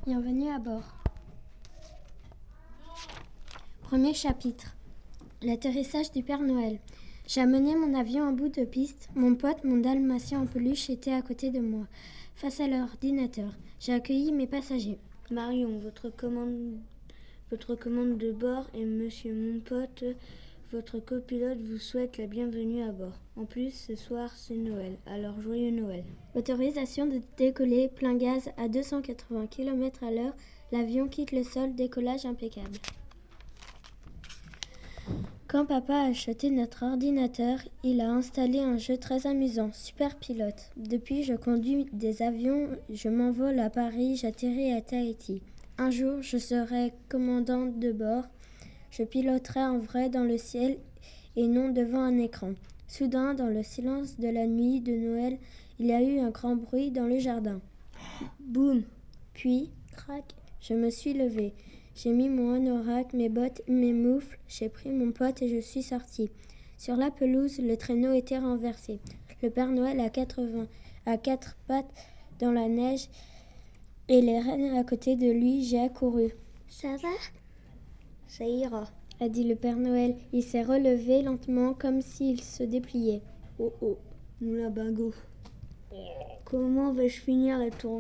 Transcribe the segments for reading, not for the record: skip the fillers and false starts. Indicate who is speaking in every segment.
Speaker 1: Bienvenue à bord. Premier chapitre. L'atterrissage du Père Noël. J'ai amené mon avion en bout de piste. Mon pote, mon dalmatien en peluche, était à côté de moi, face à l'ordinateur. J'ai accueilli mes passagers.
Speaker 2: Marion, votre commande de bord et monsieur mon pote, votre copilote vous souhaite la bienvenue à bord. En plus, ce soir, c'est Noël, alors joyeux Noël.
Speaker 1: Autorisation de décoller plein gaz à 280 km/h. L'avion quitte le sol, décollage impeccable. Quand papa a acheté notre ordinateur, il a installé un jeu très amusant, Super Pilote. Depuis, je conduis des avions, je m'envole à Paris, j'atterris à Tahiti. Un jour, je serai commandante de bord. Je piloterai en vrai dans le ciel et non devant un écran. Soudain, dans le silence de la nuit de Noël, il y a eu un grand bruit dans le jardin. Boum! Puis, crac, je me suis levée. J'ai mis mon anorak, mes bottes, mes moufles, j'ai pris mon pote et je suis sortie. Sur la pelouse, le traîneau était renversé. Le Père Noël à quatre pattes dans la neige et les rennes à côté de lui, j'ai accouru.
Speaker 2: « Ça va ? Ça ira »,
Speaker 1: a dit le Père Noël. Il s'est relevé lentement comme s'il se dépliait.
Speaker 2: « Oh oh, moulin bingo. Comment vais-je finir la tournée ? »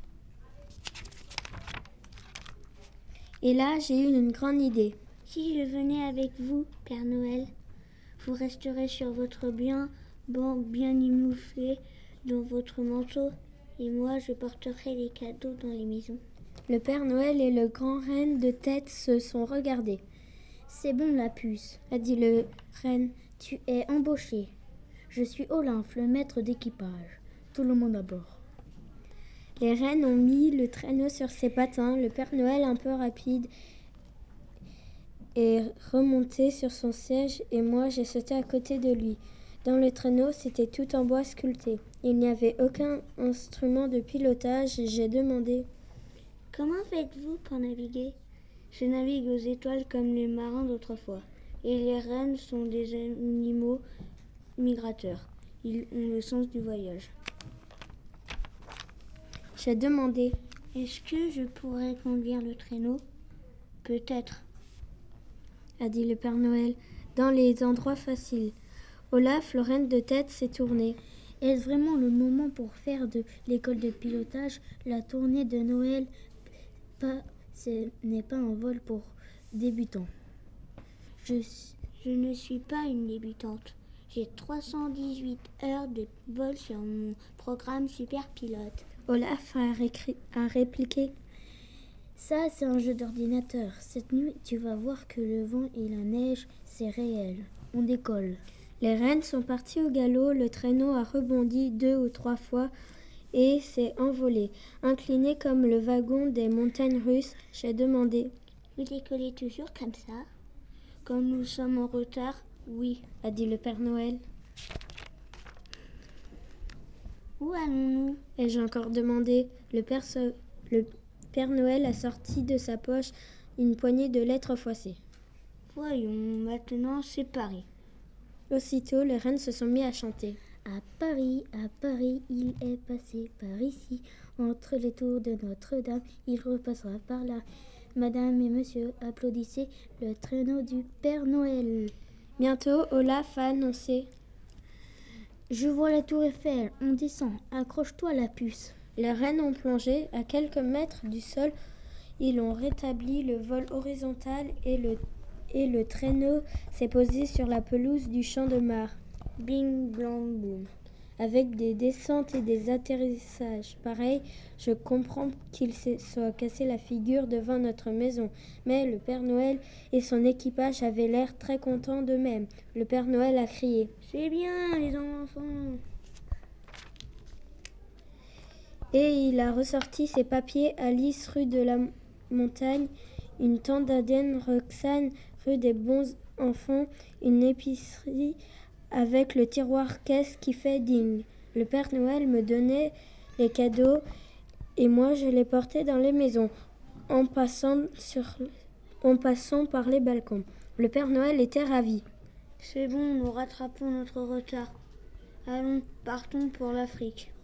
Speaker 1: Et là, j'ai eu une grande idée.
Speaker 2: Si je venais avec vous, Père Noël, vous resterez sur votre bien imouflé dans votre manteau, et moi je porterai les cadeaux dans les maisons.
Speaker 1: Le Père Noël et le grand renne de tête se sont regardés.
Speaker 3: C'est bon la puce,
Speaker 1: a dit le renne.
Speaker 3: Tu es embauché. Je suis Olympe, le maître d'équipage. Tout le monde à bord.
Speaker 1: Les rennes ont mis le traîneau sur ses patins. Le Père Noël, un peu rapide, est remonté sur son siège et moi, j'ai sauté à côté de lui. Dans le traîneau, c'était tout en bois sculpté. Il n'y avait aucun instrument de pilotage. J'ai demandé
Speaker 2: « Comment faites-vous pour naviguer ?»« Je navigue aux étoiles comme les marins d'autrefois. Et les rennes sont des animaux migrateurs. Ils ont le sens du voyage. »
Speaker 1: J'ai demandé
Speaker 2: « Est-ce que je pourrais conduire le traîneau ? » ?»« Peut-être, »
Speaker 1: a dit le Père Noël, dans les endroits faciles. Olaf, le renne de tête, s'est tourné.
Speaker 3: « Est-ce vraiment le moment pour faire de l'école de pilotage la tournée de Noël ? Ce n'est pas un vol pour débutants. »
Speaker 2: Je ne suis pas une débutante. J'ai 318 heures de vol sur mon programme Super Pilote.
Speaker 1: Olaf a répliqué.
Speaker 3: Ça, c'est un jeu d'ordinateur. Cette nuit, tu vas voir que le vent et la neige, c'est réel. On décolle.
Speaker 1: Les rennes sont partis au galop. Le traîneau a rebondi 2 ou 3 fois et s'est envolé. Incliné comme le wagon des montagnes russes, j'ai demandé.
Speaker 2: Vous décollez toujours comme ça ? Quand nous sommes en retard, oui,
Speaker 1: a dit le Père Noël.
Speaker 2: Où allons-nous ?
Speaker 1: Ai-je encore demandé. Le Père Noël a sorti de sa poche une poignée de lettres froissées.
Speaker 2: Voyons, maintenant c'est Paris.
Speaker 1: Aussitôt, les rennes se sont mis à chanter.
Speaker 3: À Paris, il est passé par ici. Entre les tours de Notre-Dame, il repassera par là. Madame et monsieur, applaudissez le traîneau du Père Noël.
Speaker 1: Bientôt, Olaf a annoncé.
Speaker 3: Je vois la tour Eiffel, on descend, accroche-toi la puce.
Speaker 1: Les rennes ont plongé à quelques mètres du sol. Ils ont rétabli le vol horizontal et le traîneau s'est posé sur la pelouse du champ de Mars.
Speaker 2: Bing, blang, boum.
Speaker 1: Avec des descentes et des atterrissages pareils, je comprends qu'il se soit cassé la figure devant notre maison. Mais le Père Noël et son équipage avaient l'air très contents d'eux-mêmes. Le Père Noël a crié «
Speaker 2: C'est bien, les enfants !»
Speaker 1: Et il a ressorti ses papiers. Alice, rue de la Montagne, une tante d'Aden, Roxane, rue des Bons Enfants, une épicerie avec le tiroir caisse qui fait ding. Le Père Noël me donnait les cadeaux et moi je les portais dans les maisons en passant par les balcons. Le Père Noël était ravi.
Speaker 2: C'est bon, nous rattrapons notre retard. Allons, partons pour l'Afrique.